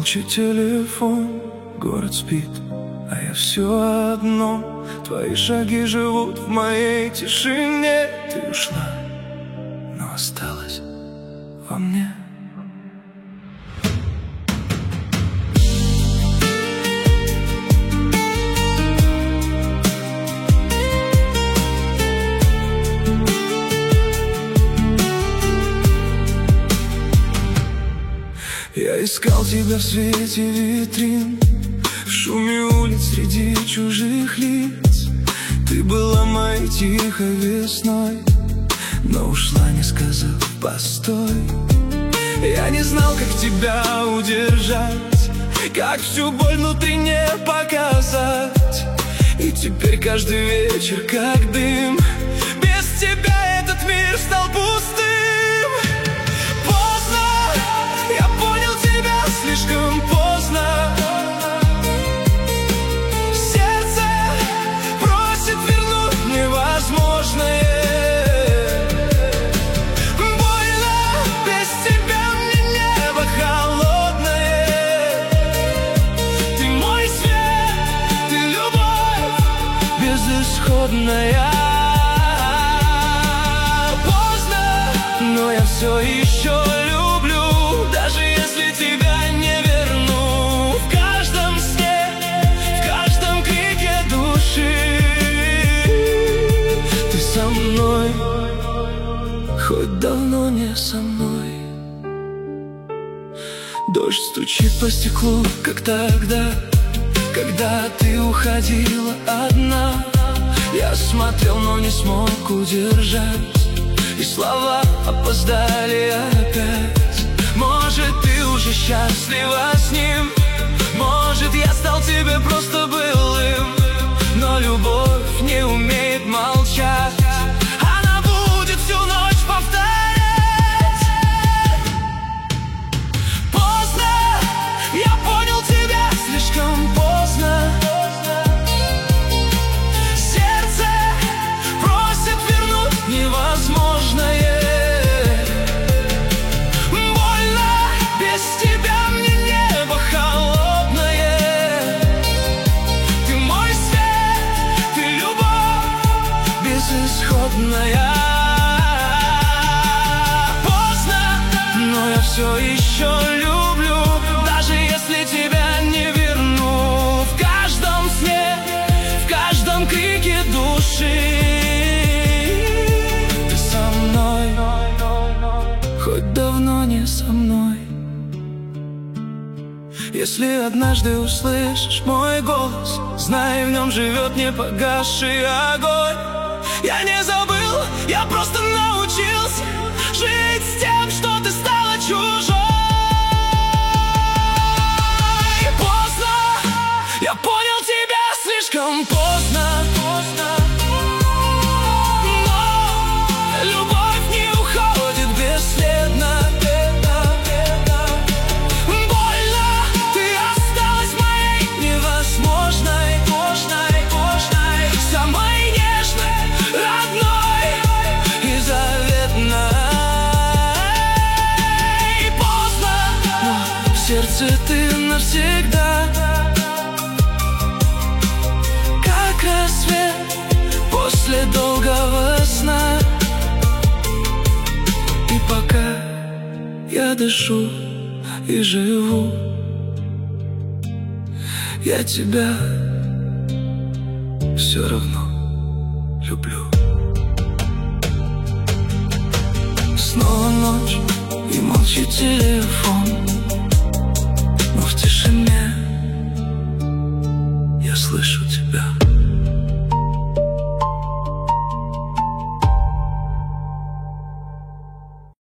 Молчит телефон, город спит, а я все одно. Твои шаги живут в моей тишине. Ты ушла, но осталась во мне. Я искал тебя в свете витрин, в шуме улиц среди чужих лиц. Ты была моей тихой весной, но ушла, не сказав постой. Я не знал, как тебя удержать, как всю боль внутри не показать. И теперь каждый вечер как дым. Без тебя этот мир стал пустым. Слишком поздно. Сердце просит вернуть невозможное. Больно, без тебя мне небо холодное. Ты мой свет, ты любовь безысходная. Поздно, но я все еще люблю, даже если тебя не верну. В каждом сне, в каждом крике души ты со мной, хоть давно не со мной. Дождь стучит по стеклу, как тогда, когда ты уходила одна. Я смотрел, но не смог удержать, и слова опоздали опять. Может, ты уже счастлива с ним, может, я стал тебе просто былым. Но любовь не умеет молчать, она будет всю ночь повторять. Поздно, я понял тебя слишком поздно. Сердце просит вернуть невозможное. Без тебя мне небо холодное. Ты мой свет, ты любовь безысходная. Поздно, но я все еще люблю, даже если тебя не верну. В каждом сне, в каждом крике души ты со мной, хоть давно не со мной. Если однажды услышишь мой голос, знай, в нем живет непогасший огонь. Я не забыл, я просто научился жить с тем, что ты стала чужой. Поздно, я понял тебя слишком поздно. Но любовь не уходит бесследно. Самой нежной, родной и заветной. Поздно, но в сердце ты навсегда, как рассвет после долгого сна. И пока я дышу и живу, я тебя все равно люблю. Снова ночь и молчит телефон.